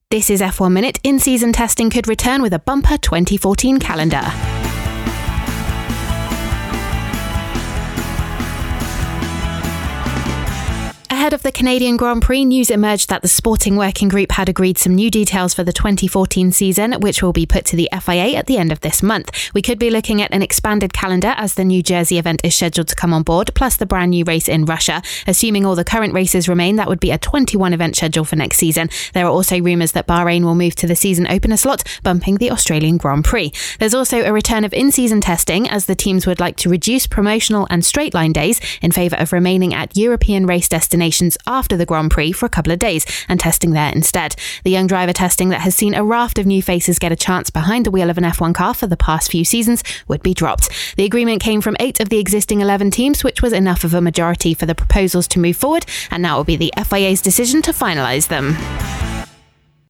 This is F1 Minute. In-season testing could return with a bumper 2014 calendar. Ahead of the Canadian Grand Prix, news emerged that the Sporting Working Group had agreed some new details for the 2014 season, which will be put to the FIA at the end of this month. We could be looking at an expanded calendar as the New Jersey event is scheduled to come on board, plus the brand new race in Russia. Assuming all the current races remain, that would be a 21-event schedule for next season. There are also rumours that Bahrain will move to the season opener slot, bumping the Australian Grand Prix. There's also a return of in-season testing, as the teams would like to reduce promotional and straight-line days in favour of remaining at European race destinations after the Grand Prix for a couple of days and testing there instead. The young driver testing that has seen a raft of new faces get a chance behind the wheel of an F1 car for the past few seasons would be dropped. The agreement came from 8 of the existing 11 teams, which was enough of a majority for the proposals to move forward, and now it will be the FIA's decision to finalise them.